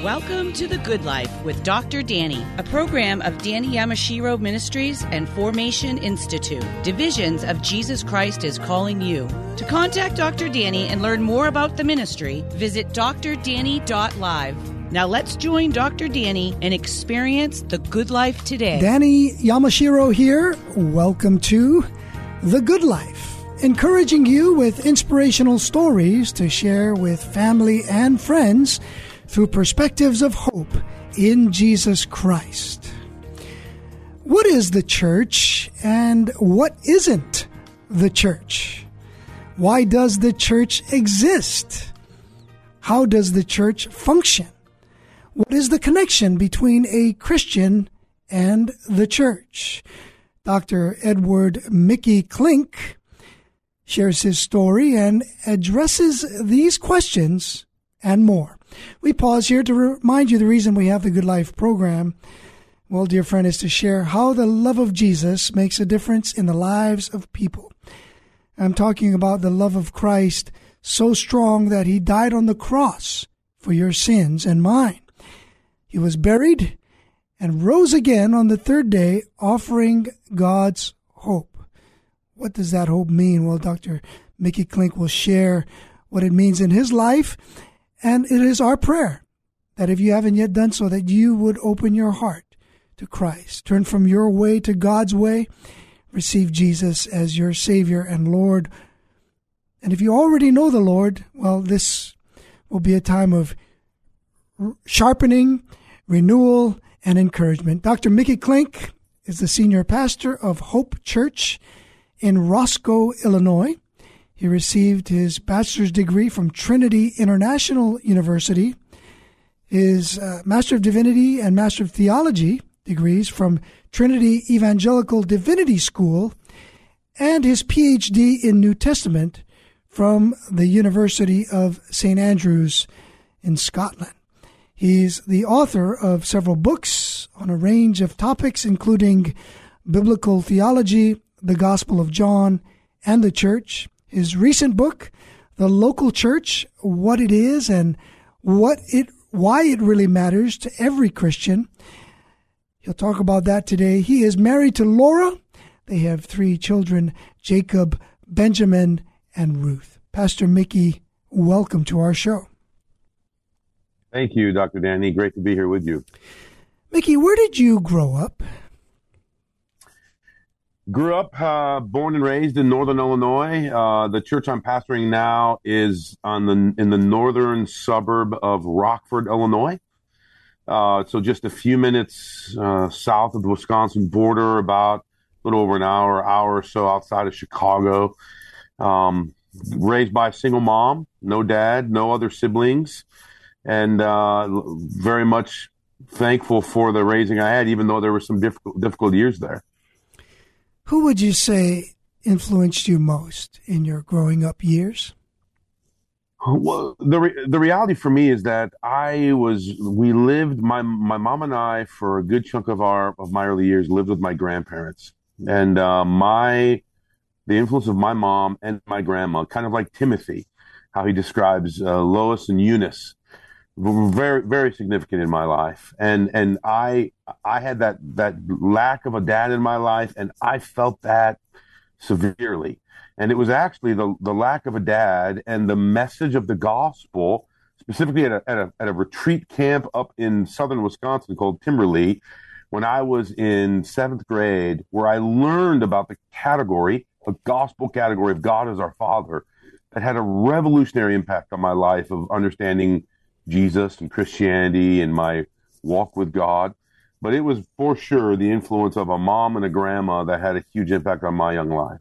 Welcome to The Good Life with Dr. Danny, a program of Danny Yamashiro Ministries and Formation Institute, divisions of Jesus Christ is Calling You. To contact Dr. Danny and learn more about the ministry, visit drdanny.live. Now let's join Dr. Danny and experience the good life today. Danny Yamashiro here. Welcome to The Good Life, encouraging you with inspirational stories to share with family and friends through perspectives of hope in Jesus Christ. What is the church and what isn't the church? Why does the church exist? How does the church function? What is the connection between a Christian and the church? Dr. Edward Mickey Klink shares his story and addresses these questions and more. We pause here to remind you the reason we have the Good Life program, well, dear friend, is to share how the love of Jesus makes a difference in the lives of people. I'm talking about the love of Christ so strong that he died on the cross for your sins and mine. He was buried and rose again on the third day, offering God's hope. What does that hope mean? Well, Dr. Mickey Klink will share what it means in his life. And it is our prayer that if you haven't yet done so, that you would open your heart to Christ. Turn from your way to God's way. Receive Jesus as your Savior and Lord. And if you already know the Lord, well, this will be a time of sharpening, renewal, and encouragement. Dr. Mickey Klink is the senior pastor of Hope Church in Roscoe, Illinois. He received his bachelor's degree from Trinity International University, his Master of Divinity and Master of Theology degrees from Trinity Evangelical Divinity School, and his PhD in New Testament from the University of St. Andrews in Scotland. He's the author of several books on a range of topics, including biblical theology, the Gospel of John, and the church. His recent book, The Local Church, What It Is and Why It Really Matters to Every Christian. He'll talk about that today. He is married to Laura. They have 3 children, Jacob, Benjamin, and Ruth. Pastor Mickey, welcome to our show. Thank you, Dr. Danny. Great to be here with you. Mickey, where did you grow up? Grew up, born and raised in Northern Illinois. The church I'm pastoring now is in the northern suburb of Rockford, Illinois. So just a few minutes south of the Wisconsin border, about a little over an hour or so outside of Chicago. Raised by a single mom, no dad, no other siblings, and very much thankful for the raising I had, even though there were some difficult years there. Who would you say influenced you most in your growing up years? Well, the reality for me is that we lived, my mom and I, for a good chunk of my early years, lived with my grandparents. And the influence of my mom and my grandma, kind of like Timothy, how he describes Lois and Eunice, were very, very significant in my life. And I had that lack of a dad in my life, and I felt that severely. And it was actually the lack of a dad and the message of the gospel, specifically at a retreat camp up in southern Wisconsin called Timberlea, when I was in 7th grade, where I learned about the gospel category of God as our Father, that had a revolutionary impact on my life of understanding Jesus and Christianity and my walk with God. But it was for sure the influence of a mom and a grandma that had a huge impact on my young life.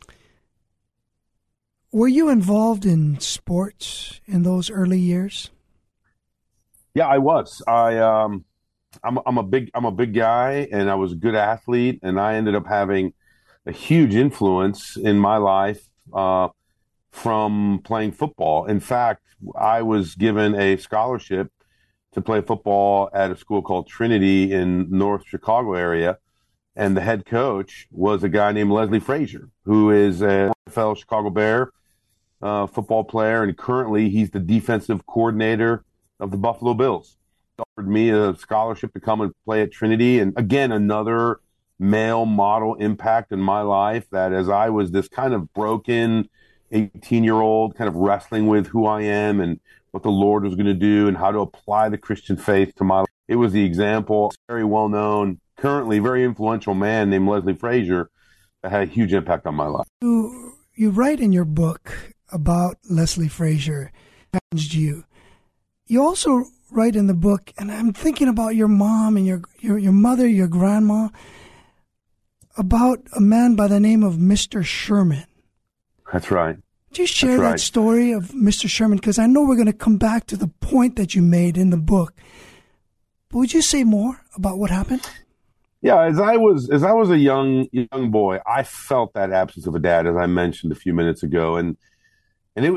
Were you involved in sports in those early years? Yeah, I was. I'm a big guy, and I was a good athlete, and I ended up having a huge influence in my life from playing football. In fact, I was given a scholarship to play football at a school called Trinity in North Chicago area. And the head coach was a guy named Leslie Frazier, who is a NFL Chicago Bear football player. And currently he's the defensive coordinator of the Buffalo Bills. offered me a scholarship to come and play at Trinity. And again, another male model impact in my life, that as I was this kind of broken 18-year-old kind of wrestling with who I am and what the Lord was going to do and how to apply the Christian faith to my life. It was the example, very well-known, currently very influential man named Leslie Frazier that had a huge impact on my life. You write in your book about Leslie Frazier, challenged you. You also write in the book, and I'm thinking about your mom and your mother, your grandma, about a man by the name of Mr. Sherman. That's right. Could you share that story of Mr. Sherman? Because I know we're going to come back to the point that you made in the book. But would you say more about what happened? Yeah, as I was a young boy, I felt that absence of a dad, as I mentioned a few minutes ago, and it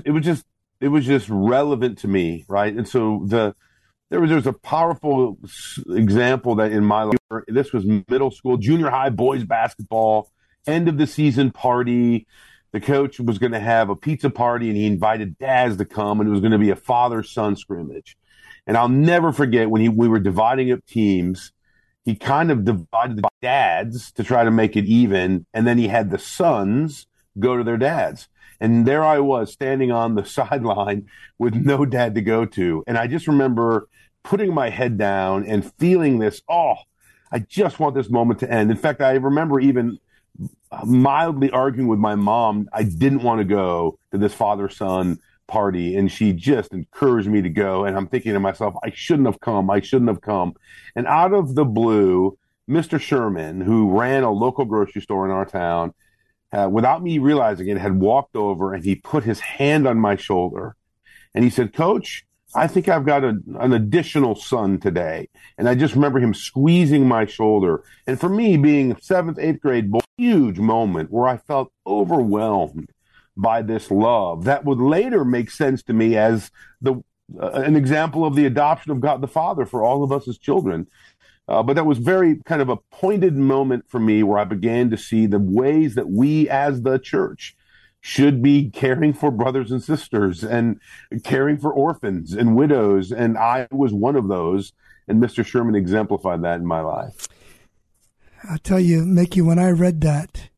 was just relevant to me, right? And so there was a powerful example that in my life, this was middle school, junior high boys basketball, end of the season party. The coach was going to have a pizza party, and he invited dads to come, and it was going to be a father-son scrimmage. And I'll never forget when we were dividing up teams, he kind of divided the dads to try to make it even, and then he had the sons go to their dads. And there I was standing on the sideline with no dad to go to. And I just remember putting my head down and feeling this, I just want this moment to end. In fact, I remember even mildly arguing with my mom. I didn't want to go to this father-son party, and she just encouraged me to go. And I'm thinking to myself, I shouldn't have come. And out of the blue, Mr. Sherman, who ran a local grocery store in our town, without me realizing it, had walked over and he put his hand on my shoulder and he said, "Coach, I think I've got an additional son today." And I just remember him squeezing my shoulder. And for me, being 7th, 8th grade boy, huge moment where I felt overwhelmed by this love that would later make sense to me as an example of the adoption of God the Father for all of us as children. But that was very kind of a pointed moment for me where I began to see the ways that we as the church should be caring for brothers and sisters and caring for orphans and widows. And I was one of those. And Mr. Sherman exemplified that in my life. I'll tell you, Mickey, when I read that,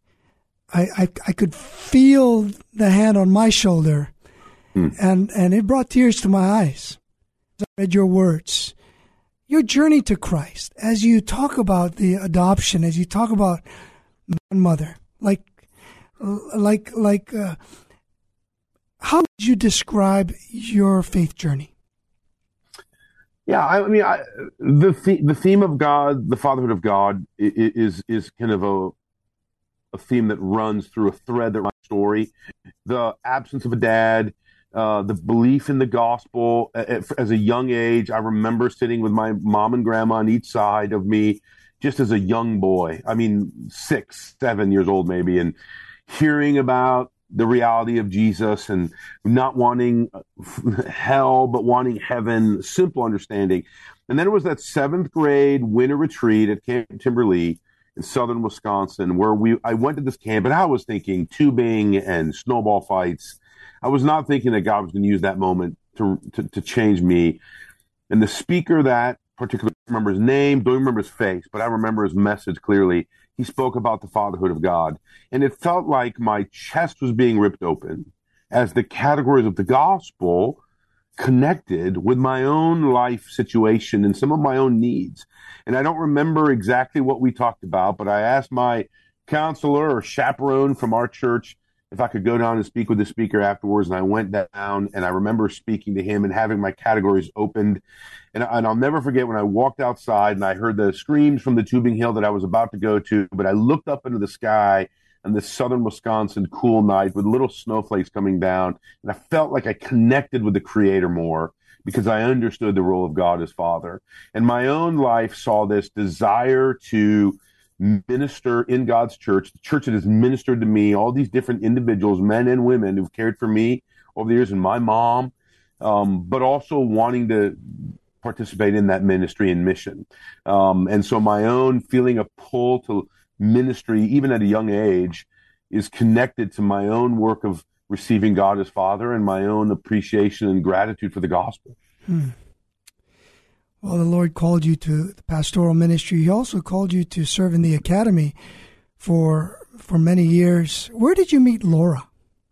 I could feel the hand on my shoulder, and it brought tears to my eyes as I read your words. Your journey to Christ, as you talk about the adoption, as you talk about grandmother, how would you describe your faith journey? Yeah, I mean, the theme of God, the fatherhood of God, is kind of a theme that runs through a thread that runs story. The absence of a dad, the belief in the gospel. As a young age, I remember sitting with my mom and grandma on each side of me, just as a young boy. I mean, 6, 7 years old maybe, and hearing about the reality of Jesus and not wanting hell, but wanting heaven, simple understanding. And then it was that 7th grade winter retreat at Camp Timberlea in southern Wisconsin, where I went to this camp, and I was thinking tubing and snowball fights. I was not thinking that God was going to use that moment to change me. And the speaker that particularly, I remember his name, don't remember his face, but I remember his message clearly. He spoke about the fatherhood of God. And it felt like my chest was being ripped open as the categories of the gospel connected with my own life situation and some of my own needs. And I don't remember exactly what we talked about, but I asked my counselor or chaperone from our church if I could go down and speak with the speaker afterwards. And I went down, and I remember speaking to him and having my categories opened. And I'll never forget when I walked outside and I heard the screams from the tubing hill that I was about to go to, but I looked up into the sky on this southern Wisconsin cool night with little snowflakes coming down. And I felt like I connected with the Creator more because I understood the role of God as Father. And my own life saw this desire to minister in God's church, the church that has ministered to me, all these different individuals, men and women who've cared for me over the years, and my mom, but also wanting to participate in that ministry and mission. And so my own feeling of pull to ministry, even at a young age, is connected to my own work of receiving God as Father and my own appreciation and gratitude for the gospel. Well, the Lord called you to the pastoral ministry. He also called you to serve in the academy for many years. Where did you meet Laura?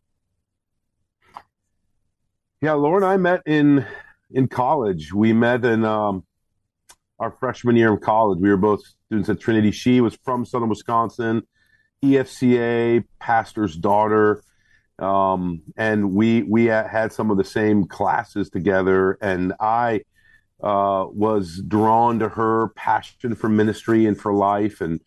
Yeah, Laura and I met in college. We met in our freshman year of college. We were both students at Trinity. She was from Southern Wisconsin, EFCA, pastor's daughter. And we had some of the same classes together. And I was drawn to her passion for ministry and for life. And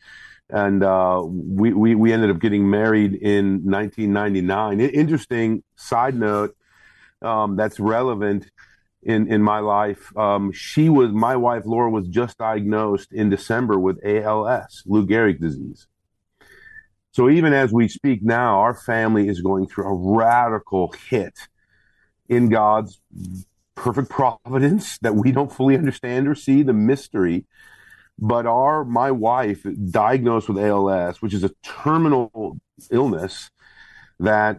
we ended up getting married in 1999. Interesting side note that's relevant in my life. My wife, Laura, was just diagnosed in December with ALS, Lou Gehrig's disease. So even as we speak now, our family is going through a radical hit in God's perfect providence that we don't fully understand or see, the mystery. But my wife, diagnosed with ALS, which is a terminal illness that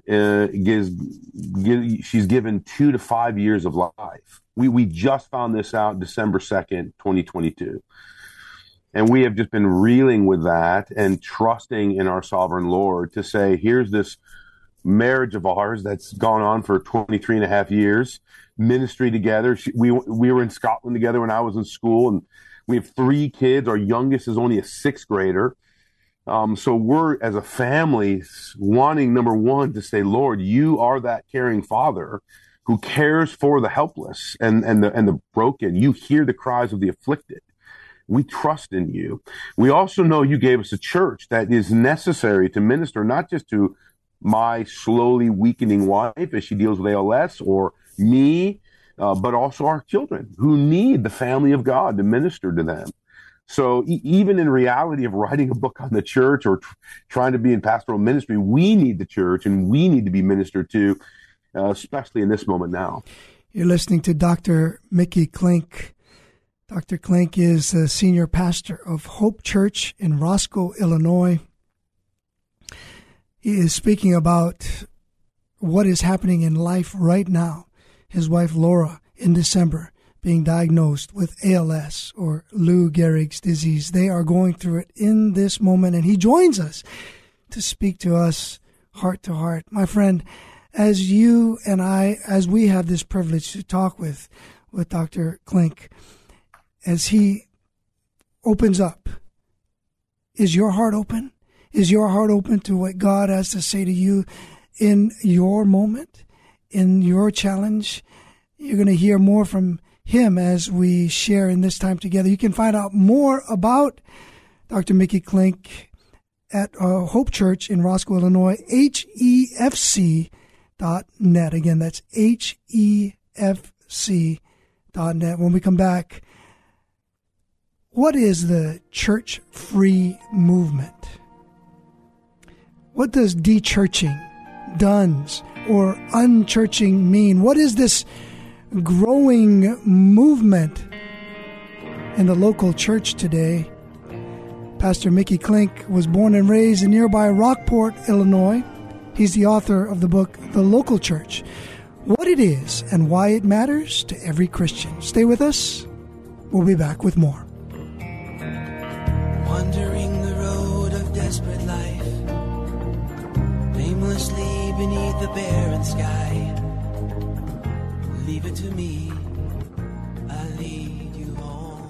she's given 2 to 5 years of life. We just found this out December 2nd, 2022. And we have just been reeling with that and trusting in our sovereign Lord to say, here's this marriage of ours that's gone on for 23 and a half years, ministry together. We were in Scotland together when I was in school, and we have 3 kids. Our youngest is only a 6th grader. So we're, as a family, wanting, number one, to say, Lord, you are that caring Father who cares for the helpless and the broken. You hear the cries of the afflicted. We trust in you. We also know you gave us a church that is necessary to minister not just to my slowly weakening wife as she deals with ALS, or me, but also our children who need the family of God to minister to them. So even in reality of writing a book on the church or trying to be in pastoral ministry, we need the church and we need to be ministered to, especially in this moment now. You're listening to Dr. Mickey Klink. Dr. Klink is the senior pastor of Hope Church in Roscoe, Illinois. He is speaking about what is happening in life right now. His wife, Laura, in December, being diagnosed with ALS, or Lou Gehrig's disease. They are going through it in this moment, and he joins us to speak to us heart to heart. My friend, as you and I, as we have this privilege to talk with Dr. Klink, as he opens up, is your heart open? Is your heart open to what God has to say to you in your moment, in your challenge? You're going to hear more from him as we share in this time together. You can find out more about Dr. Mickey Klink at Hope Church in Roscoe, Illinois, HEFC.net. Again, that's HEFC.net. When we come back, what is the church-free movement? What does de-churching, duns, or unchurching mean? What is this growing movement in the local church today? Pastor Mickey Klink was born and raised in nearby Rockport, Illinois. He's the author of the book, The Local Church, What It Is and Why It Matters to Every Christian. Stay with us. We'll be back with more. Wandering the road of desperate life, aimlessly beneath the barren sky. Leave it to me, I'll lead you home.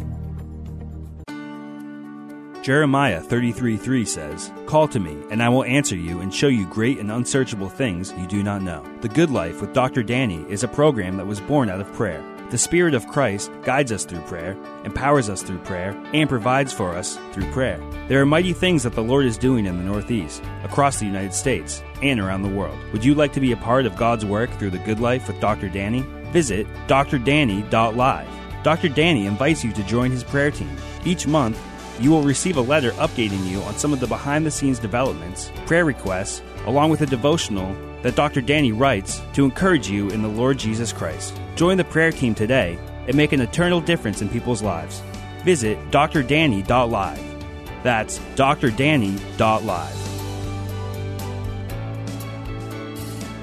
Jeremiah 33:3 says, "Call to me, and I will answer you and show you great and unsearchable things you do not know." The Good Life with Dr. Danny is a program that was born out of prayer. The Spirit of Christ guides us through prayer, empowers us through prayer, and provides for us through prayer. There are mighty things that the Lord is doing in the Northeast, across the United States, and around the world. Would you like to be a part of God's work through the Good Life with Dr. Danny? Visit drdanny.live. Dr. Danny invites you to join his prayer team. Each month, you will receive a letter updating you on some of the behind-the-scenes developments, prayer requests, along with a devotional that Dr. Danny writes to encourage you in the Lord Jesus Christ. Join the prayer team today and make an eternal difference in people's lives. Visit drdanny.live. That's drdanny.live.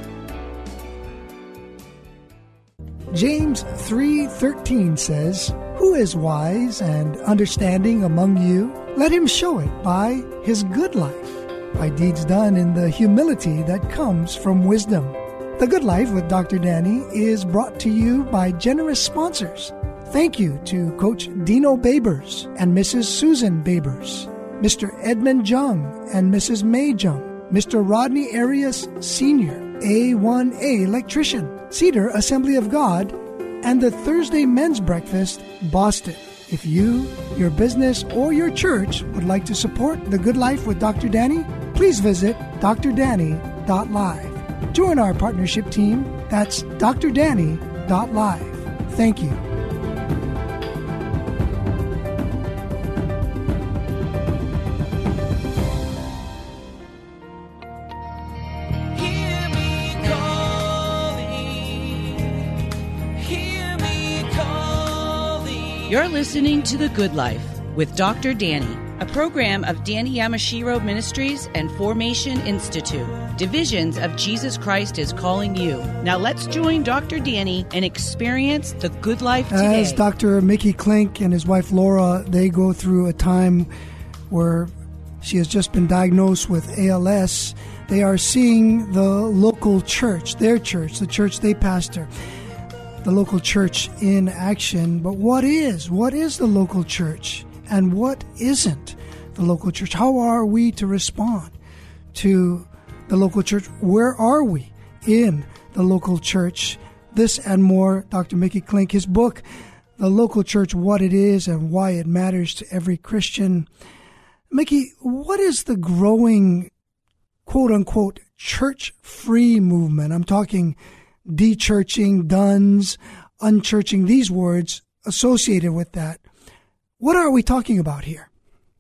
James 3:13 says, Who is wise and understanding among you? Let him show it by his good life, by deeds done in the humility that comes from wisdom. The Good Life with Dr. Danny is brought to you by generous sponsors. Thank you to Coach Dino Babers and Mrs. Susan Babers, Mr. Edmund Jung and Mrs. May Jung, Mr. Rodney Arias Sr., A1A Electrician, Cedar Assembly of God, and the Thursday Men's Breakfast, Boston. If you, your business, or your church would like to support The Good Life with Dr. Danny, please visit drdanny.live. Join our partnership team. That's drdanny.live. Thank you. You're listening to The Good Life with Dr. Danny, a program of Danny Yamashiro Ministries and Formation Institute. Divisions of Jesus Christ is calling you. Now let's join Dr. Danny and experience the good life today. As Dr. Mickey Klink and his wife Laura, they go through a time where she has just been diagnosed with ALS. They are seeing the local church, their church, the church they pastor, the local church in action. But what is the local church and what isn't the local church? How are we to respond to the local church? Where are we in the local church? This and more, Dr. Mickey Klink, his book, The Local Church, What It Is and Why It Matters to Every Christian. Mickey, what is the growing, quote-unquote, church-free movement? I'm talking de-churching, duns, unchurching, these words associated with that. What are we talking about here?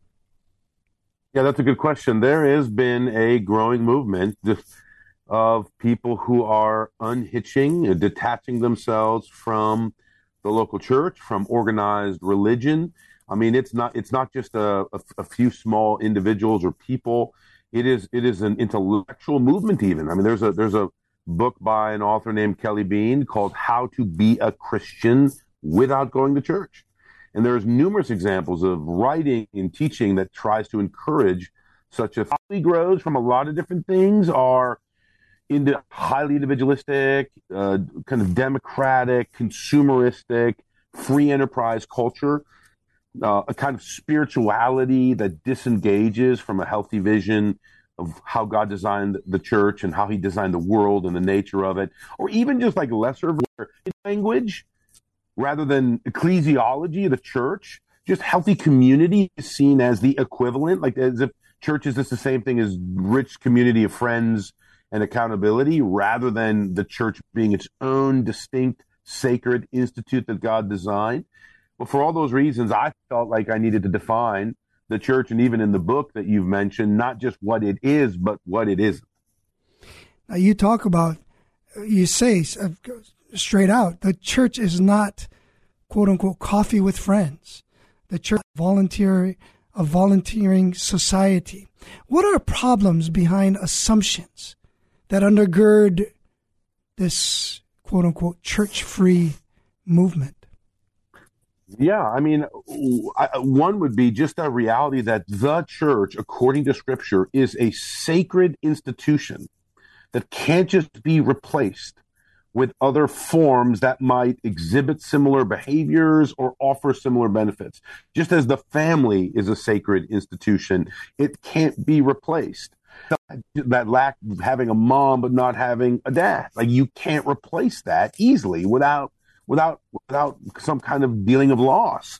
Yeah, that's a good question. There has been a growing movement of people who are unhitching, detaching themselves from the local church, from organized religion. I mean, it's not just a few small individuals or people. It is an intellectual movement even. I mean, there's a book by an author named Kelly Bean called How to Be a Christian Without Going to Church. And there's numerous examples of writing and teaching that tries to encourage such a family grows from a lot of different things, are into highly individualistic, kind of democratic, consumeristic, free enterprise culture, a kind of spirituality that disengages from a healthy vision of how God designed the church and how he designed the world and the nature of it, or even just like lesser language rather than ecclesiology, the church. Just healthy community is seen as the equivalent, like as if church is just the same thing as rich community of friends and accountability, rather than the church being its own distinct sacred institute that God designed. But for all those reasons, I felt like I needed to define the church, and even in the book that you've mentioned, not just what it is, but what it isn't. Now you talk about, you say straight out, the church is not, quote unquote, coffee with friends. The church is a volunteering society. What are problems behind assumptions that undergird this, quote unquote, church-free movement? Yeah, I mean, one would be just a reality that the church, according to Scripture, is a sacred institution that can't just be replaced with other forms that might exhibit similar behaviors or offer similar benefits. Just as the family is a sacred institution, it can't be replaced. That lack of having a mom but not having a dad, like you can't replace that easily without some kind of dealing of loss.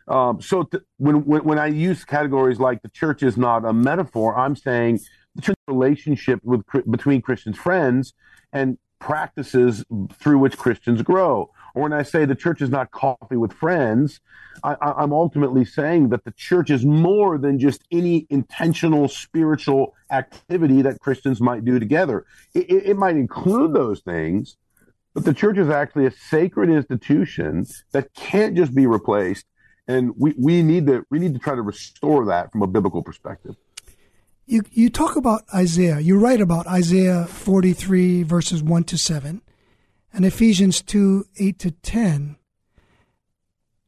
When I use categories like the church is not a metaphor, I'm saying the church relationship between Christians' friends and practices through which Christians grow. Or when I say the church is not coffee with friends, I'm ultimately saying that the church is more than just any intentional spiritual activity that Christians might do together. It might include those things, but the church is actually a sacred institution that can't just be replaced, and we need to try to restore that from a biblical perspective. You talk about Isaiah. You write about Isaiah 43 verses 1 to 7, and Ephesians 2 8 to 10.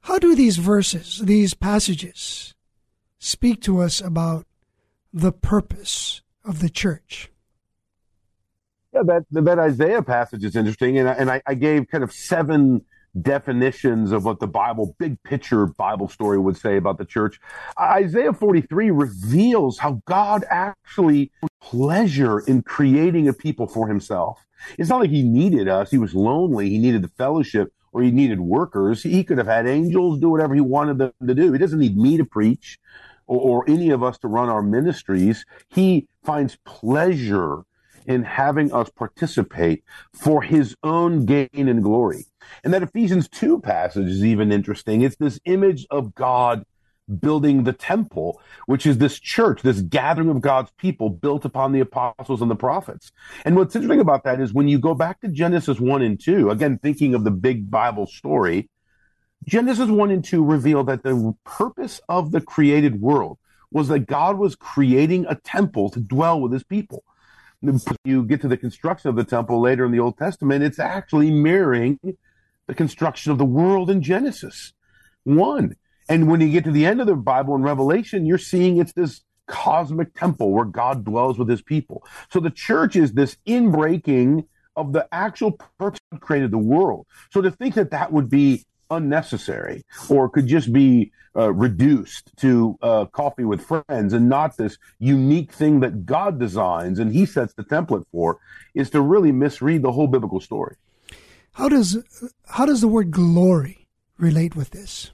How do these verses, these passages, speak to us about the purpose of the church? Yeah, that Isaiah passage is interesting, and I gave kind of 7 definitions of what the Bible, big picture Bible story would say about the church. Isaiah 43 reveals how God actually took pleasure in creating a people for himself. It's not like he needed us. He was lonely. He needed the fellowship, or he needed workers. He could have had angels do whatever he wanted them to do. He doesn't need me to preach or any of us to run our ministries. He finds pleasure in having us participate for his own gain and glory. And that Ephesians 2 passage is even interesting. It's this image of God building the temple, which is this church, this gathering of God's people built upon the apostles and the prophets. And what's interesting about that is when you go back to Genesis 1 and 2, again, thinking of the big Bible story, Genesis 1 and 2 reveal that the purpose of the created world was that God was creating a temple to dwell with his people. You get to the construction of the temple later in the Old Testament, it's actually mirroring the construction of the world in Genesis 1. And when you get to the end of the Bible in Revelation, you're seeing it's this cosmic temple where God dwells with his people. So the church is this inbreaking of the actual purpose God created the world. So to think that that would be unnecessary or could just be reduced to coffee with friends and not this unique thing that God designs and he sets the template for is to really misread the whole biblical story. How does the word glory relate with this?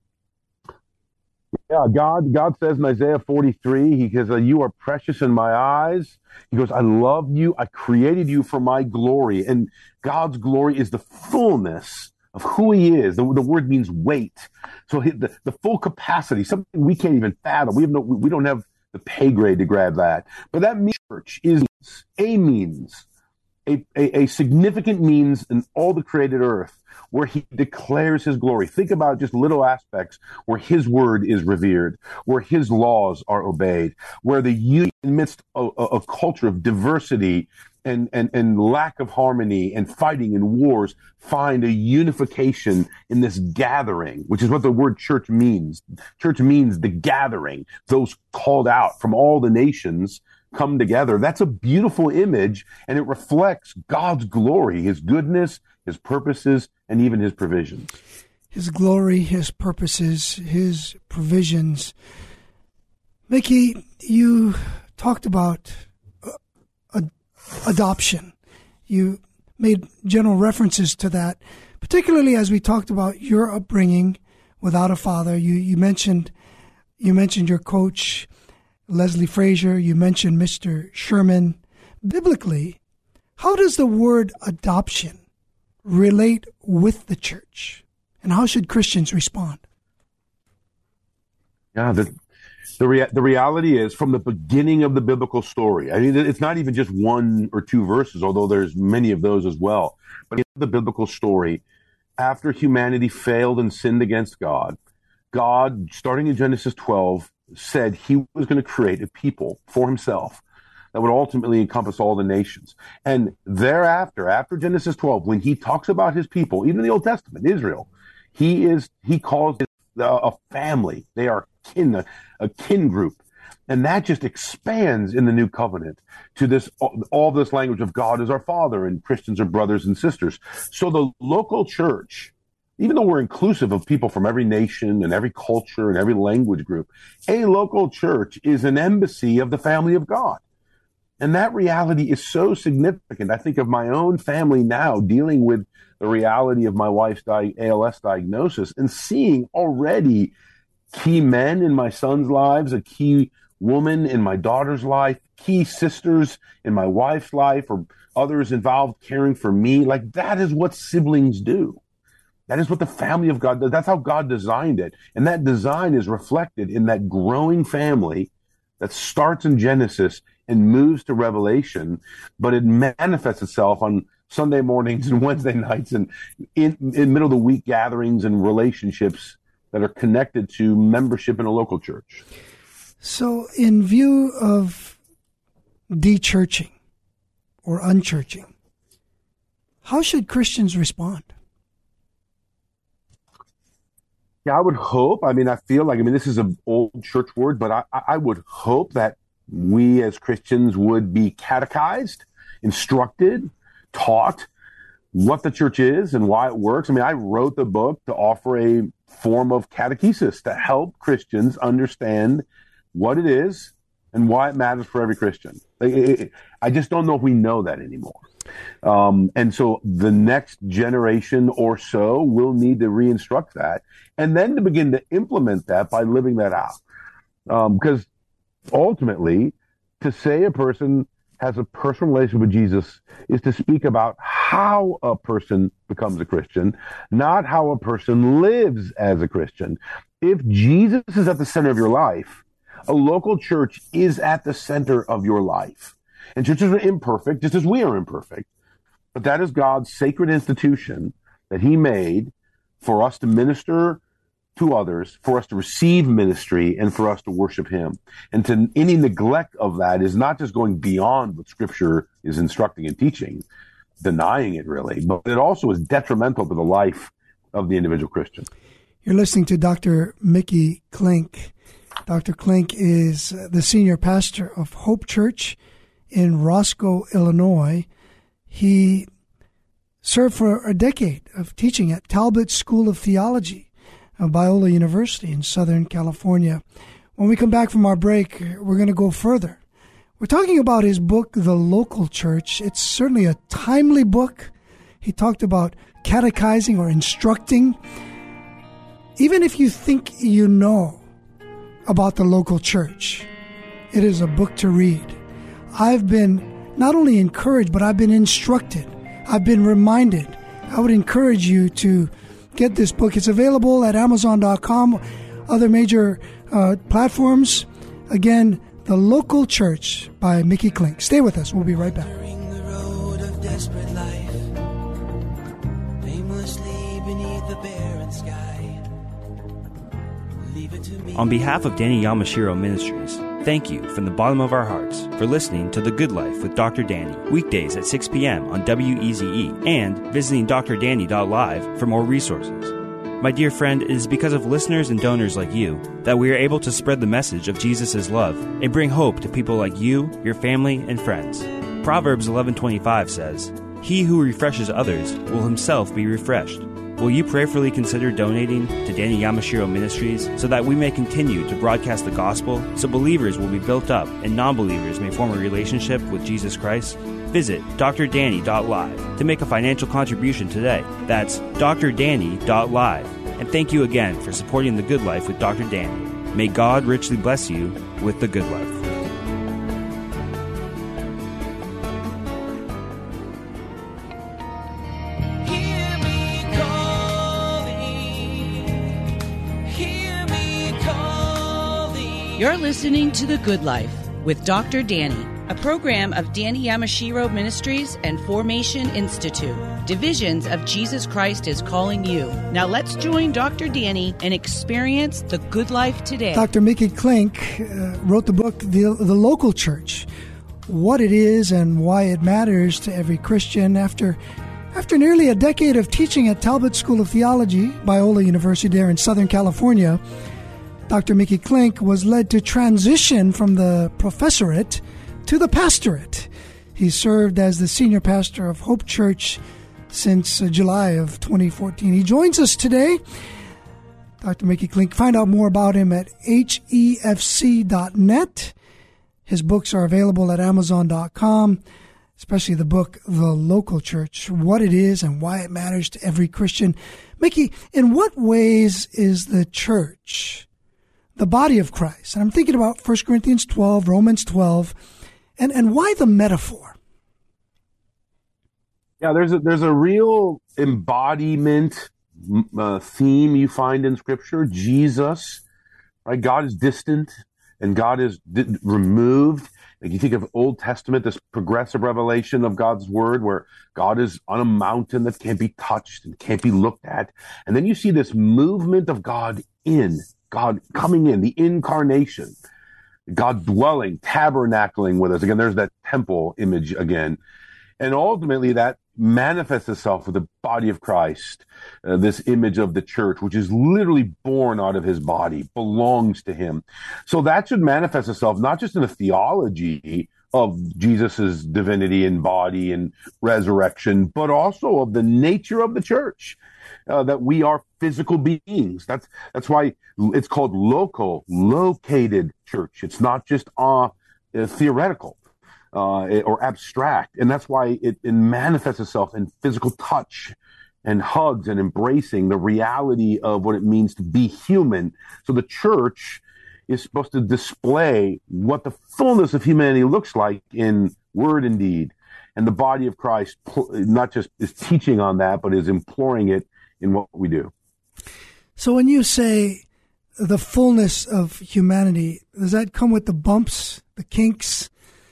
Yeah, God says in Isaiah 43, he says, you are precious in my eyes. He goes, I love you. I created you for my glory. And God's glory is the fullness of who he is. The word means weight. So the full capacity, something we can't even fathom. We don't have the pay grade to grab that. But that church is a significant means in all the created earth where he declares his glory. Think about just little aspects where his word is revered, where his laws are obeyed, where the unity amidst a culture of diversity and lack of harmony and fighting and wars find a unification in this gathering, which is what the word church means. Church means the gathering, those called out from all the nations come together. That's a beautiful image, and it reflects God's glory, his goodness, his purposes, and even his provisions. His glory, his purposes, his provisions. Mickey, you talked about adoption. You made general references to that, particularly as we talked about your upbringing without a father. You mentioned your coach, Leslie Frazier. You mentioned Mr. Sherman. Biblically, how does the word adoption relate with the church? And how should Christians respond? Yeah, the reality is from the beginning of the biblical story. I mean, it's not even just 1 or 2 verses, although there's many of those as well. But in the biblical story, after humanity failed and sinned against God, starting in Genesis 12, said he was going to create a people for himself that would ultimately encompass all the nations. And thereafter, after Genesis 12, when he talks about his people, even in the Old Testament, Israel, he calls it a family. They are a kin group. And that just expands in the new covenant to all this language of God as our Father and Christians are brothers and sisters. So the local church, even though we're inclusive of people from every nation and every culture and every language group, a local church is an embassy of the family of God. And that reality is so significant. I think of my own family now dealing with the reality of my wife's ALS diagnosis and seeing already key men in my son's lives, a key woman in my daughter's life, key sisters in my wife's life, or others involved caring for me. Like that is what siblings do. That is what the family of God does. That's how God designed it. And that design is reflected in that growing family that starts in Genesis and moves to Revelation, but it manifests itself on Sunday mornings and Wednesday nights and in middle of the week gatherings and relationships that are connected to membership in a local church. So in view of de-churching or unchurching, how should Christians respond? Yeah, I would hope. I mean, I feel like, this is an old church word, but I would hope that we as Christians would be catechized, instructed, taught what the church is and why it works. I wrote the book to offer a form of catechesis to help Christians understand what it is and why it matters for every Christian. I just don't know if we know that anymore. And so the next generation or so will need to re-instruct that and then to begin to implement that by living that out. Because ultimately, to say a person has a personal relationship with Jesus is to speak about how a person becomes a Christian, not how a person lives as a Christian. If Jesus is at the center of your life, a local church is at the center of your life. And churches are imperfect, just as we are imperfect. But that is God's sacred institution that he made for us to minister to others, for us to receive ministry, and for us to worship him. And to any neglect of that is not just going beyond what Scripture is instructing and teaching, denying it really, but it also is detrimental to the life of the individual Christian. You're listening to Dr. Mickey Klink. Dr. Klink is the senior pastor of Hope Church in Roscoe, Illinois. He served for a decade of teaching at Talbot School of Theology of Biola University in Southern California. When we come back from our break, we're going to go further. We're talking about his book, The Local Church. It's certainly a timely book. He talked about catechizing or instructing. Even if you think you know about the local church, it is a book to read. I've been not only encouraged, but I've been instructed. I've been reminded. I would encourage you to get this book. It's available at Amazon.com, other major platforms. Again, The Local Church by Mickey Klink. Stay with us. We'll be right back. The road of desperate life, aimlessly beneath the barren sky. Leave it to me. On behalf of Danny Yamashiro Ministries, thank you from the bottom of our hearts for listening to The Good Life with Dr. Danny, weekdays at 6 p.m. on WEZE, and visiting drdanny.live for more resources. My dear friend, it is because of listeners and donors like you that we are able to spread the message of Jesus' love and bring hope to people like you, your family, and friends. Proverbs 11:25 says, "He who refreshes others will himself be refreshed." Will you prayerfully consider donating to Danny Yamashiro Ministries so that we may continue to broadcast the gospel, so believers will be built up and non-believers may form a relationship with Jesus Christ? Visit drdanny.live to make a financial contribution today. That's drdanny.live. And thank you again for supporting The Good Life with Dr. Danny. May God richly bless you with The Good Life. You're listening to The Good Life with Dr. Danny, a program of Danny Yamashiro Ministries and Formation Institute. Divisions of Jesus Christ is calling you. Now let's join Dr. Danny and experience the good life today. Dr. Mickey Klink wrote the book, The Local Church, what it is and why it matters to every Christian. After nearly a decade of teaching at Talbot School of Theology, Biola University there in Southern California, Dr. Mickey Klink was led to transition from the professorate to the pastorate. He served as the senior pastor of Hope Church since July of 2014. He joins us today. Dr. Mickey Klink, find out more about him at hefc.net. His books are available at Amazon.com, especially the book, The Local Church, what it is and why it matters to every Christian. Mickey, in what ways is the church the body of Christ? And I'm thinking about 1 Corinthians 12, Romans 12, and why the metaphor? Yeah, there's a real embodiment theme you find in Scripture. Jesus, right? God is distant and God is removed. Like you think of Old Testament, this progressive revelation of God's word where God is on a mountain that can't be touched and can't be looked at. And then you see this movement of God coming in, the incarnation, God dwelling, tabernacling with us. Again, there's that temple image again. And ultimately that manifests itself with the body of Christ, this image of the church, which is literally born out of his body, belongs to him. So that should manifest itself not just in a theology of Jesus's divinity and body and resurrection, but also of the nature of the church, that we are physical beings. That's why it's called located church. It's not just theoretical or abstract. And that's why it manifests itself in physical touch and hugs and embracing the reality of what it means to be human. So the church is supposed to display what the fullness of humanity looks like in word and deed. And the body of Christ not just is teaching on that, but is imploring it in what we do. So when you say the fullness of humanity, does that come with the bumps, the kinks,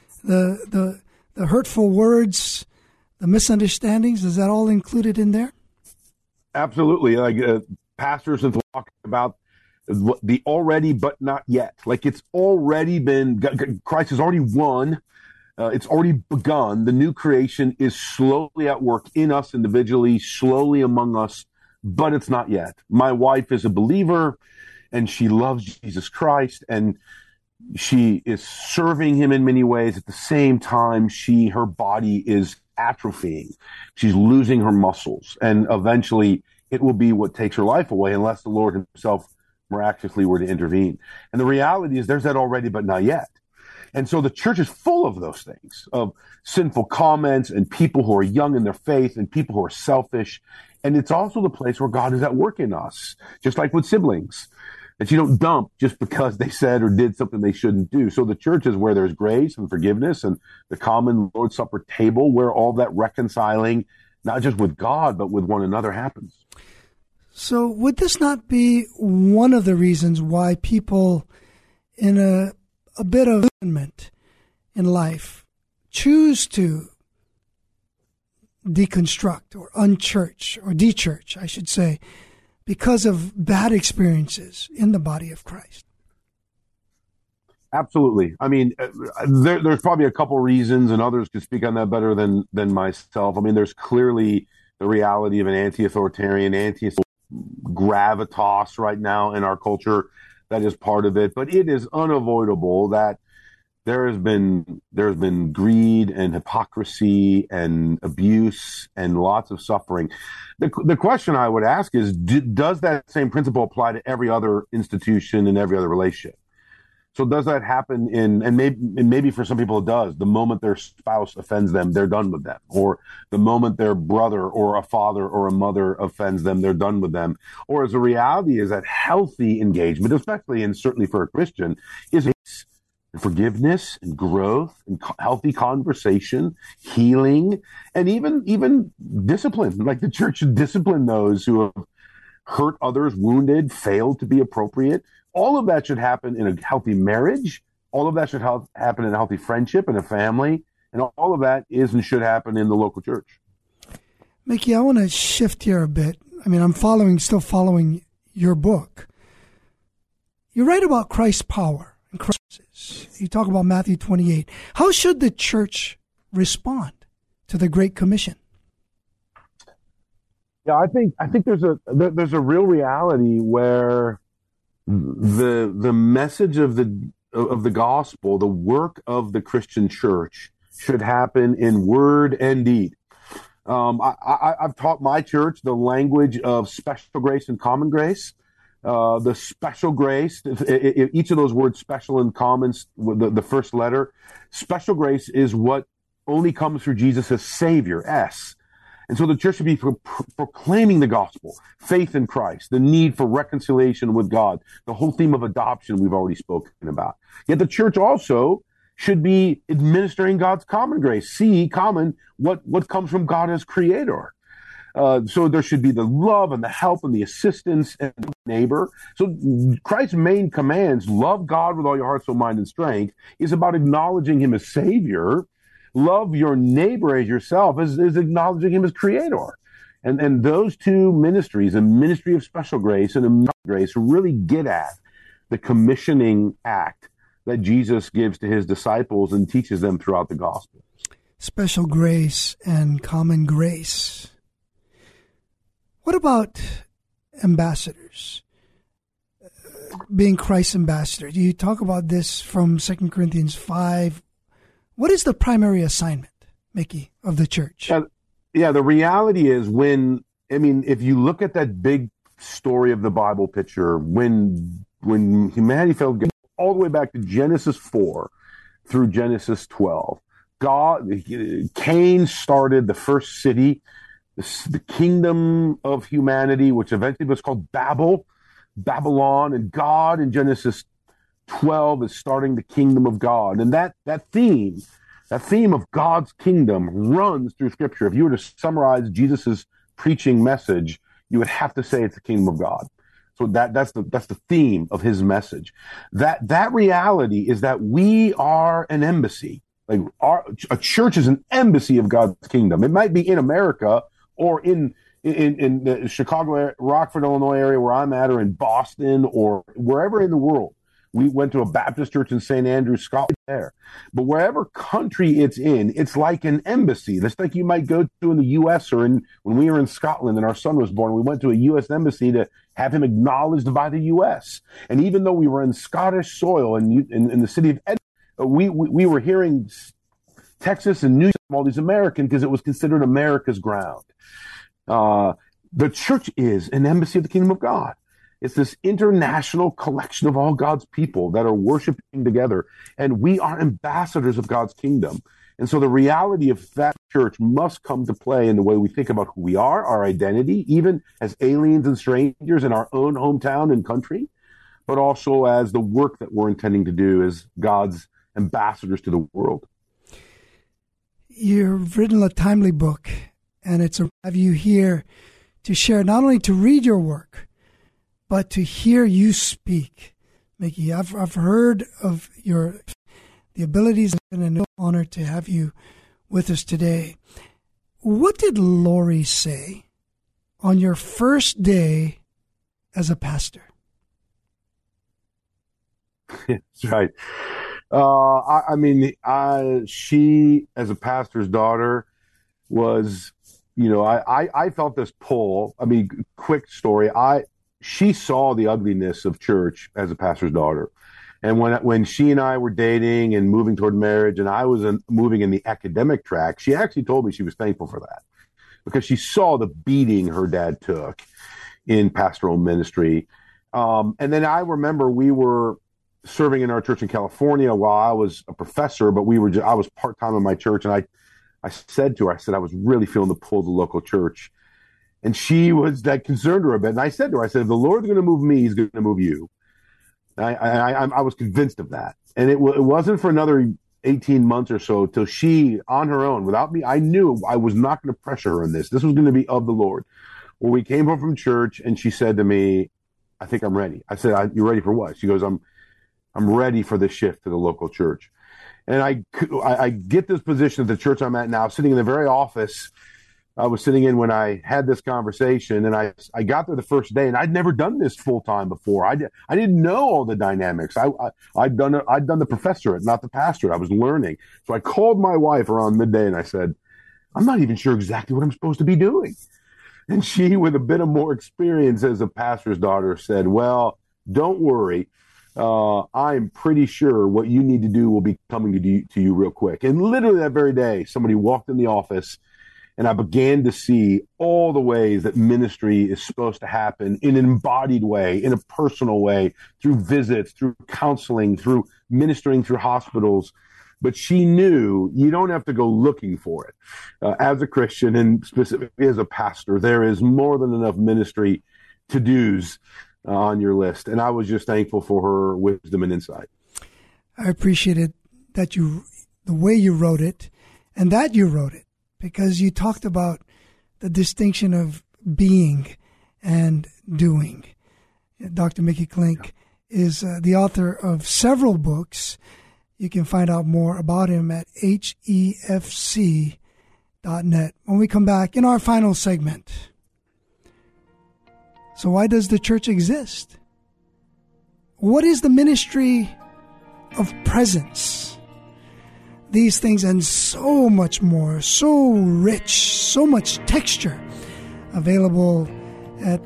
the hurtful words, the misunderstandings? Is that all included in there? Absolutely. Like pastors have talked about the already but not yet. Like it's already been, Christ has already won. It's already begun. The new creation is slowly at work in us individually, slowly among us, but it's not yet. My wife is a believer and she loves Jesus Christ and she is serving him in many ways. At the same time, her body is atrophying. She's losing her muscles, and eventually it will be what takes her life away unless the Lord himself miraculously were to intervene. And the reality is there's that already, but not yet. And so the church is full of those things, of sinful comments and people who are young in their faith and people who are selfish. And it's also the place where God is at work in us, just like with siblings, that you don't dump just because they said or did something they shouldn't do. So the church is where there's grace and forgiveness and the common Lord's Supper table, where all that reconciling, not just with God, but with one another happens. So would this not be one of the reasons why people in a bit of abandonment in life choose to deconstruct or unchurch or dechurch, I should say, because of bad experiences in the body of Christ? Absolutely. I mean, there's probably a couple reasons, and others could speak on that better than myself. I mean, there's clearly the reality of an anti-authoritarian, gravitas right now in our culture that is part of it. But it is unavoidable that there's been greed and hypocrisy and abuse and lots of suffering. The question I would ask is, does that same principle apply to every other institution and every other relationship? So does that happen and maybe for some people it does. The moment their spouse offends them, they're done with them. Or the moment their brother or a father or a mother offends them, they're done with them. Or as the reality is that healthy engagement, especially and certainly for a Christian, is forgiveness and growth and healthy conversation, healing, and even discipline. Like the church should discipline those who have hurt others, wounded, failed to be appropriate. All of that should happen in a healthy marriage. All of that should happen in a healthy friendship and a family. And all of that is and should happen in the local church. Mickey, I want to shift here a bit. I mean, I'm still following your book. You write about Christ's power and crisis. You talk about Matthew 28. How should the church respond to the Great Commission? Yeah, I think there's a real reality where the message of the gospel, the work of the Christian church, should happen in word and deed. I've taught my church the language of special grace and common grace. The special grace, each of those words, special and common, the first letter, special grace is what only comes through Jesus as Savior, S. And so the church should be proclaiming the gospel, faith in Christ, the need for reconciliation with God, the whole theme of adoption we've already spoken about. Yet the church also should be administering God's common grace. See, common, what comes from God as creator. So there should be the love and the help and the assistance and the neighbor. So Christ's main commands, love God with all your heart, soul, mind, and strength, is about acknowledging him as Savior. Love your neighbor as yourself is acknowledging him as creator. And those two ministries, a ministry of special grace and a ministry of grace, really get at the commissioning act that Jesus gives to his disciples and teaches them throughout the gospel. special grace and common grace. What about ambassadors? Being Christ's ambassador. You talk about this from 2 Corinthians 5. What is the primary assignment, Mickey, of the church? Yeah, the reality is if you look at that big story of the Bible picture, when humanity fell all the way back to Genesis 4 through Genesis 12, Cain started the first city, the kingdom of humanity, which eventually was called Babylon, and God in Genesis 12 is starting the kingdom of God. And that theme of God's kingdom runs through Scripture. If you were to summarize Jesus's preaching message, you would have to say it's the kingdom of God. So that's the theme of his message. That reality is that we are an embassy. Like a church is an embassy of God's kingdom. It might be in America or in the Chicago, Rockford, Illinois area where I'm at, or in Boston, or wherever in the world. We went to a Baptist church in St. Andrews, Scotland there. But wherever country it's in, it's like an embassy. That's like you might go to in the U.S. or when we were in Scotland and our son was born, we went to a U.S. embassy to have him acknowledged by the U.S. And even though we were in Scottish soil in the city of Edinburgh, we were hearing Texas and New York from all these Americans because it was considered America's ground. The church is an embassy of the kingdom of God. It's this international collection of all God's people that are worshiping together. And we are ambassadors of God's kingdom. And so the reality of that church must come to play in the way we think about who we are, our identity, even as aliens and strangers in our own hometown and country, but also as the work that we're intending to do as God's ambassadors to the world. You've written a timely book, and it's to have you here to share, not only to read your work, but to hear you speak. Mickey, I've heard of the abilities, and an honor to have you with us today. What did Lori say on your first day as a pastor? That's right. She, as a pastor's daughter, was, I felt this pull. Quick story. She saw the ugliness of church as a pastor's daughter. And when she and I were dating and moving toward marriage, and I was moving in the academic track, she actually told me she was thankful for that because she saw the beating her dad took in pastoral ministry. And then I remember we were serving in our church in California while I was a professor, but I was part-time in my church. And I said to her, I was really feeling the pull of the local church. And she was that concerned her a bit. And I said to her, if the Lord's going to move me, he's going to move you. I was convinced of that. And it wasn't for another 18 months or so till she, on her own, without me, I knew I was not going to pressure her in this. This was going to be of the Lord. Well, we came home from church and she said to me, I think I'm ready. I said, you're ready for what? She goes, I'm ready for this shift to the local church. And I get this position at the church I'm at now, sitting in the very office I was sitting in when I had this conversation, and I got there the first day, and I'd never done this full time before. I didn't know all the dynamics. I'd done the professorate, not the pastorate. I was learning. So I called my wife around midday, and I said, I'm not even sure exactly what I'm supposed to be doing. And she, with a bit of more experience as a pastor's daughter, said, well, don't worry. I'm pretty sure what you need to do will be coming to you real quick. And literally that very day, somebody walked in the office, and I began to see all the ways that ministry is supposed to happen in an embodied way, in a personal way, through visits, through counseling, through ministering through hospitals. But she knew you don't have to go looking for it. As a Christian, and specifically as a pastor, there is more than enough ministry to-dos on your list. And I was just thankful for her wisdom and insight. I appreciated that the way you wrote it, and that you wrote it, because you talked about the distinction of being and doing. Dr. Mickey Klink is the author of several books. You can find out more about him at hefc.net. When we come back in our final segment. So why does the church exist? What is the ministry of presence? these things and so much more, so rich, so much texture, available at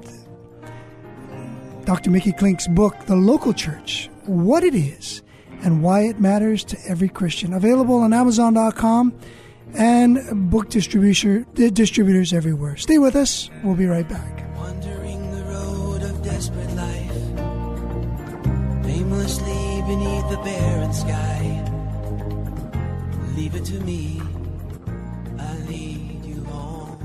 Dr. Mickey Klink's book, The Local Church, What It Is and Why It Matters to Every Christian. Available on Amazon.com and book distributors everywhere. Stay with us. We'll be right back. Wandering the road of desperate life, aimlessly beneath the barren sky. Leave it to me, I'll lead you home.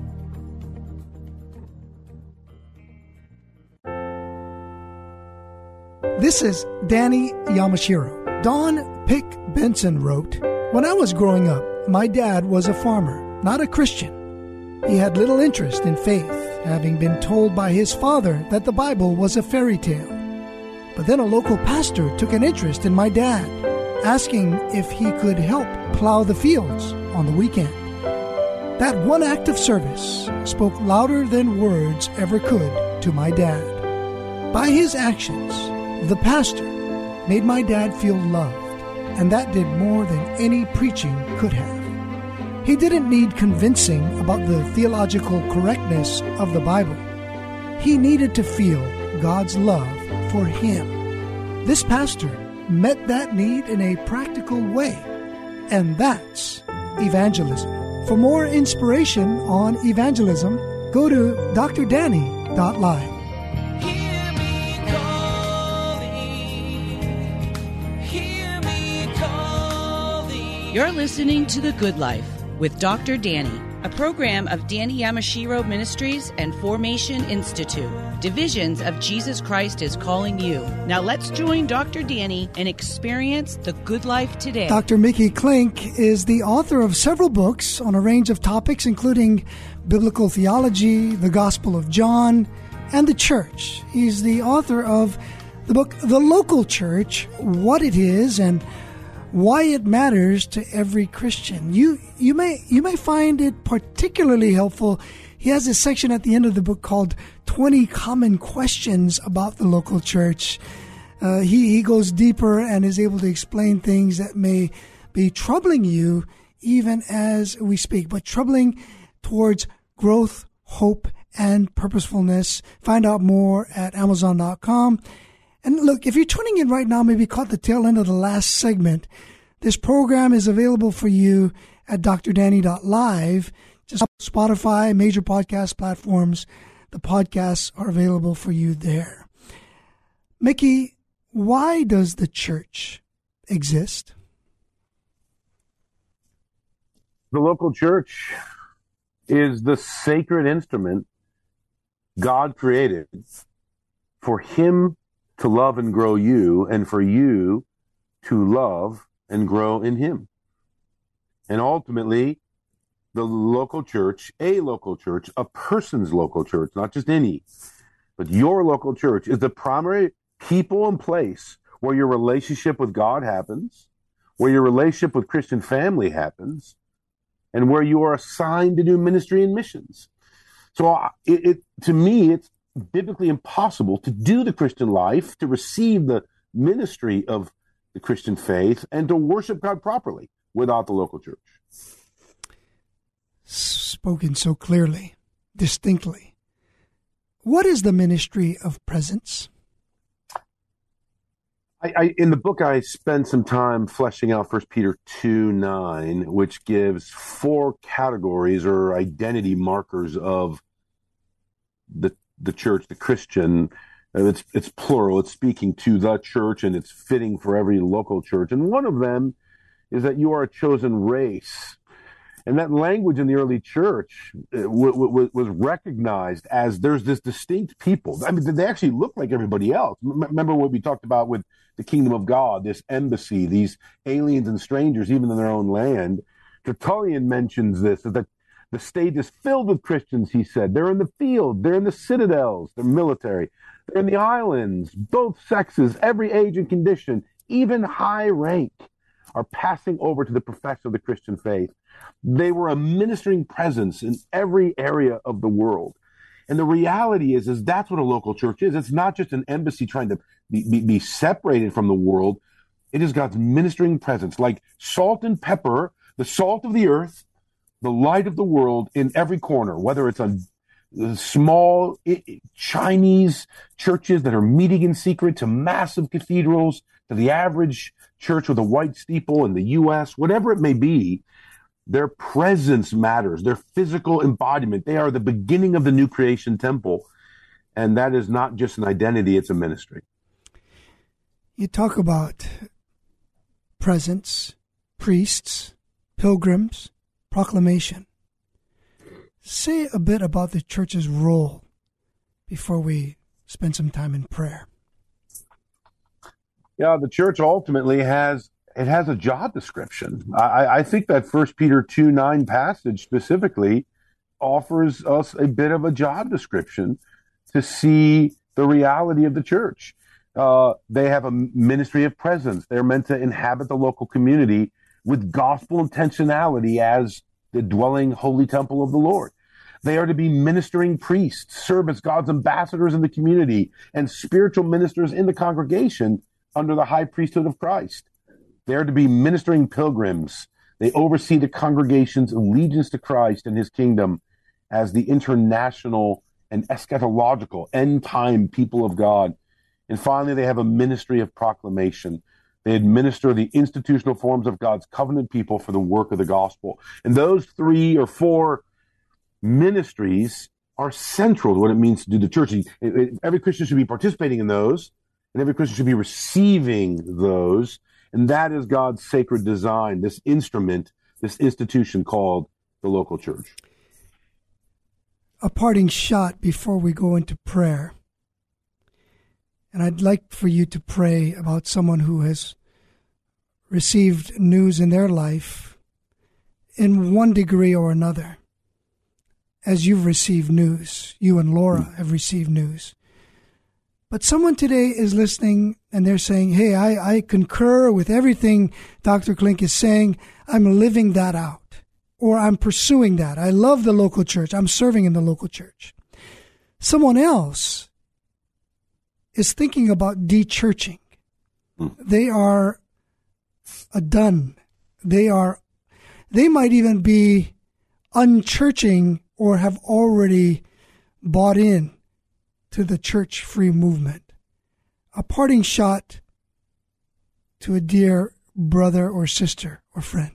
This is Danny Yamashiro. Don Pick Benson wrote, "When I was growing up, my dad was a farmer, not a Christian. He had little interest in faith, having been told by his father that the Bible was a fairy tale. But then a local pastor took an interest in my dad, asking if he could help plow the fields on the weekend. That one act of service spoke louder than words ever could to my dad. By his actions, the pastor made my dad feel loved, and that did more than any preaching could have. He didn't need convincing about the theological correctness of the Bible. He needed to feel God's love for him. This pastor met that need in a practical way, and that's evangelism. For more inspiration on evangelism, go to drdanny.live. Hear me calling, hear me calling. You're listening to The Good Life with Dr. Danny, a program of Danny Yamashiro Ministries and Formation Institute. Divisions of Jesus Christ is calling you. Now let's join Dr. Danny and experience the good life today. Dr. Mickey Klink is the author of several books on a range of topics, including biblical theology, the Gospel of John, and the church. He's the author of the book, The Local Church, What It Is and Why It Matters to Every Christian. You may find it particularly helpful. He has a section at the end of the book called 20 Common Questions About the Local Church. He goes deeper and is able to explain things that may be troubling you even as we speak, but troubling towards growth, hope, and purposefulness. Find out more at Amazon.com. And look, if you're tuning in right now, maybe caught the tail end of the last segment, this program is available for you at drdanny.live. Just Spotify, major podcast platforms. The podcasts are available for you there. Mickey, why does the church exist? The local church is the sacred instrument God created for him to love and grow you, and for you to love and grow in him. And ultimately, the local church, a person's local church, not just any, but your local church is the primary people and place where your relationship with God happens, where your relationship with Christian family happens, and where you are assigned to do ministry and missions. So to me, it's biblically impossible to do the Christian life, to receive the ministry of the Christian faith, and to worship God properly without the local church. Spoken so clearly, distinctly. What is the ministry of presence? In the book, I spend some time fleshing out 1 Peter 2:9, which gives 4 categories or identity markers of the church, the Christian. It's plural. It's speaking to the church, and it's fitting for every local church. And one of them is that you are a chosen race. And that language in the early church was recognized as there's this distinct people. I mean, they actually look like everybody else. Remember what we talked about with the kingdom of God, this embassy, these aliens and strangers, even in their own land. Tertullian mentions this, that the stage is filled with Christians, he said. They're in the field, they're in the citadels, they're military, they're in the islands, both sexes, every age and condition, even high rank, are passing over to the profession of the Christian faith. They were a ministering presence in every area of the world. And the reality is that's what a local church is. It's not just an embassy trying to be separated from the world. It is God's ministering presence, like salt and pepper, the salt of the earth, the light of the world in every corner, whether it's on the small Chinese churches that are meeting in secret to massive cathedrals, to the average church with a white steeple in the U.S., whatever it may be. Their presence matters, their physical embodiment. They are the beginning of the new creation temple. And that is not just an identity, it's a ministry. You talk about presence, priests, pilgrims, proclamation. Say a bit about the church's role before we spend some time in prayer. Yeah, the church ultimately has a job description. I think that 1 Peter 2:9 passage specifically offers us a bit of a job description to see the reality of the church. They have a ministry of presence. They're meant to inhabit the local community with gospel intentionality as the dwelling holy temple of the Lord. They are to be ministering priests, serve as God's ambassadors in the community, and spiritual ministers in the congregation under the high priesthood of Christ. They are to be ministering pilgrims. They oversee the congregation's allegiance to Christ and his kingdom as the international and eschatological end-time people of God. And finally, they have a ministry of proclamation. They administer the institutional forms of God's covenant people for the work of the gospel. And those 3 or 4 ministries are central to what it means to do the church. Every Christian should be participating in those, and every Christian should be receiving those. And that is God's sacred design, this instrument, this institution called the local church. A parting shot before we go into prayer. And I'd like for you to pray about someone who has received news in their life in one degree or another. As you've received news, you and Laura have received news. But someone today is listening and they're saying, hey, I concur with everything Dr. Klink is saying. I'm living that out. Or I'm pursuing that. I love the local church. I'm serving in the local church. Someone else is thinking about de-churching. They are done. They might even be unchurching or have already bought in to the church-free movement. A parting shot to a dear brother or sister or friend.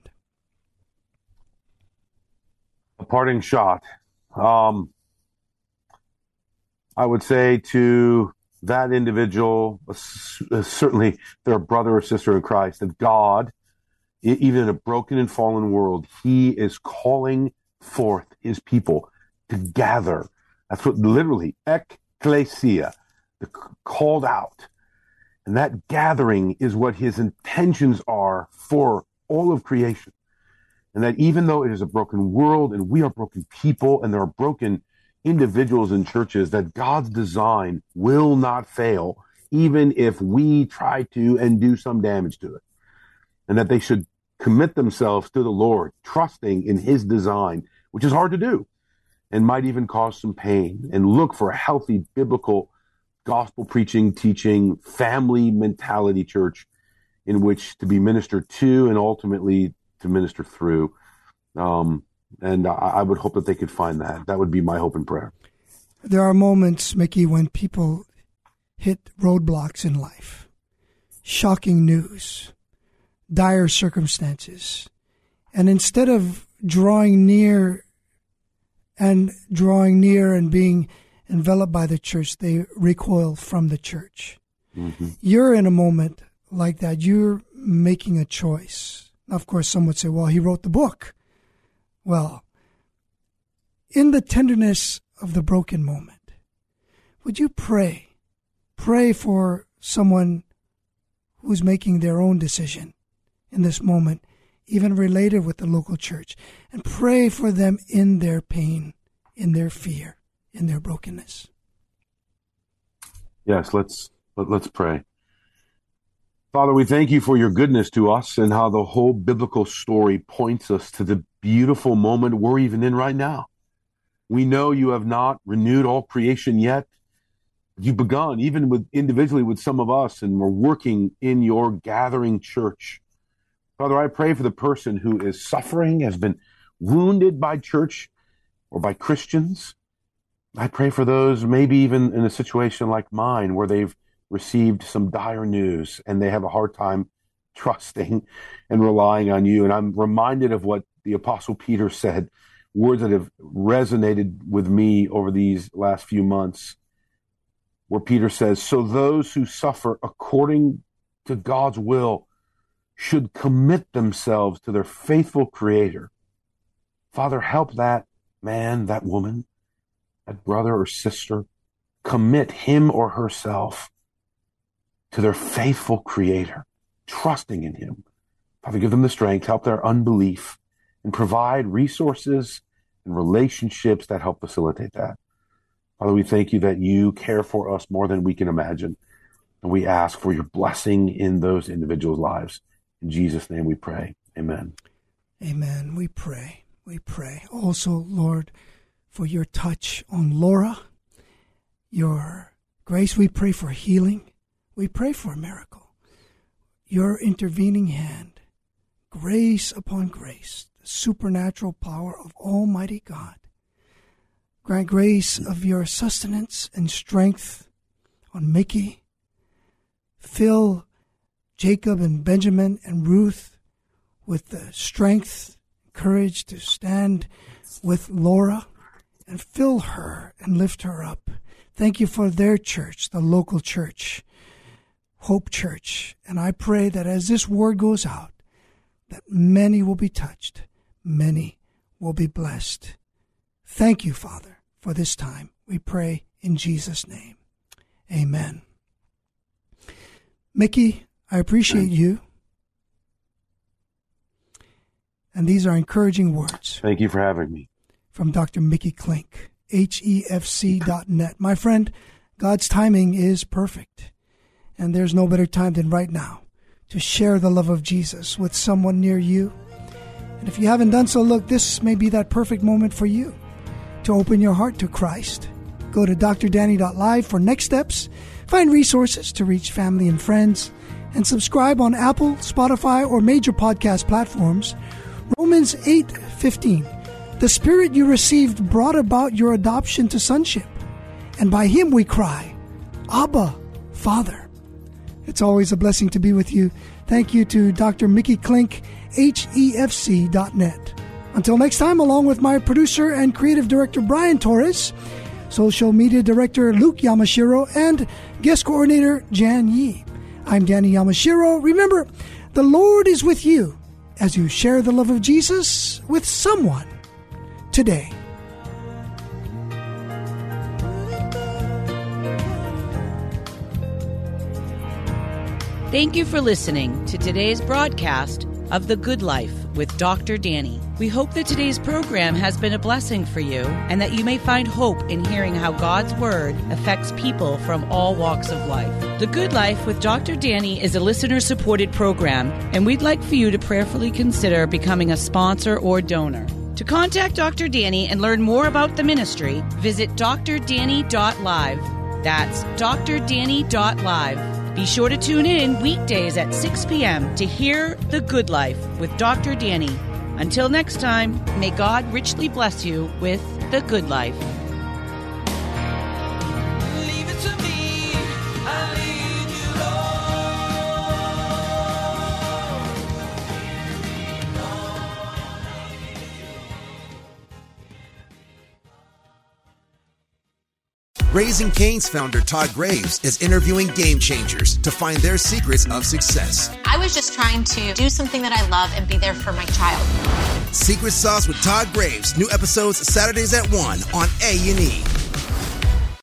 A parting shot. I would say to that individual, certainly their brother or sister in Christ, that God, even in a broken and fallen world, he is calling forth his people to gather. That's what literally, ecclesia, the called out. And that gathering is what his intentions are for all of creation. And that even though it is a broken world and we are broken people and there are broken individuals in churches, that God's design will not fail, even if we try to and do some damage to it. And that they should commit themselves to the Lord, trusting in his design, which is hard to do and might even cause some pain, and look for a healthy biblical gospel preaching, teaching, family mentality church in which to be ministered to and ultimately to minister through. And I would hope that they could find that. That would be my hope and prayer. There are moments, Mickey, when people hit roadblocks in life. Shocking news, dire circumstances. And instead of drawing near and being enveloped by the church, they recoil from the church. Mm-hmm. You're in a moment like that. You're making a choice. Of course, some would say, well, he wrote the book. Well, in the tenderness of the broken moment, would you pray? Pray for someone who's making their own decision in this moment, even related with the local church, and pray for them in their pain, in their fear, in their brokenness. Yes, let's pray. Father, we thank you for your goodness to us and how the whole biblical story points us to the beautiful moment we're even in right now. We know you have not renewed all creation yet. you've begun, even with individually with some of us, and we're working in your gathering church. Father, I pray for the person who is suffering, has been wounded by church or by Christians. I pray for those maybe even in a situation like mine where they've received some dire news and they have a hard time trusting and relying on you. And I'm reminded of what the Apostle Peter said, words that have resonated with me over these last few months, where Peter says, so those who suffer according to God's will should commit themselves to their faithful Creator. Father, help that man, that woman, that brother or sister, commit him or herself to their faithful Creator, trusting in him. Father, give them the strength, help their unbelief, and provide resources and relationships that help facilitate that. Father, we thank you that you care for us more than we can imagine. And we ask for your blessing in those individuals' lives. In Jesus' name we pray. Amen. Amen. We pray. We pray. Also, Lord, for your touch on Laura, your grace. We pray for healing. We pray for a miracle. Your intervening hand, grace upon grace, the supernatural power of Almighty God. Grant grace of your sustenance and strength on Mickey. Fill Jacob and Benjamin and Ruth with the strength, courage to stand with Laura, and fill her and lift her up. Thank you for their church, the local church, Hope Church. And I pray that as this word goes out, that many will be touched, many will be blessed. Thank you, Father, for this time. We pray in Jesus' name. Amen. Mickey, I appreciate you. And these are encouraging words. Thank you for having me. From Dr. Mickey Klink, HEFC.net. My friend, God's timing is perfect. And there's no better time than right now to share the love of Jesus with someone near you. And if you haven't done so, look, this may be that perfect moment for you to open your heart to Christ. Go to drdanny.live for next steps, find resources to reach family and friends, and subscribe on Apple, Spotify, or major podcast platforms. Romans 8:15. The Spirit you received brought about your adoption to sonship, and by Him we cry, Abba, Father. It's always a blessing to be with you. Thank you to Dr. Mickey Klink, HEFC.net. Until next time, along with my producer and creative director, Brian Torres, social media director, Luke Yamashiro, and guest coordinator, Jan Yi. I'm Danny Yamashiro. Remember, the Lord is with you as you share the love of Jesus with someone today. Thank you for listening to today's broadcast of The Good Life with Dr. Danny. We hope that today's program has been a blessing for you and that you may find hope in hearing how God's Word affects people from all walks of life. The Good Life with Dr. Danny is a listener-supported program, and we'd like for you to prayerfully consider becoming a sponsor or donor. To contact Dr. Danny and learn more about the ministry, visit drdanny.live. That's drdanny.live. Be sure to tune in weekdays at 6 p.m. to hear The Good Life with Dr. Danny. Until next time, may God richly bless you with The Good Life. Leave it to me, I lead you, Lord. Raising Cane's founder Todd Graves is interviewing game changers to find their secrets of success. I was just trying to do something that I love and be there for my child. Secret Sauce with Todd Graves. New episodes Saturdays at 1 on A&E.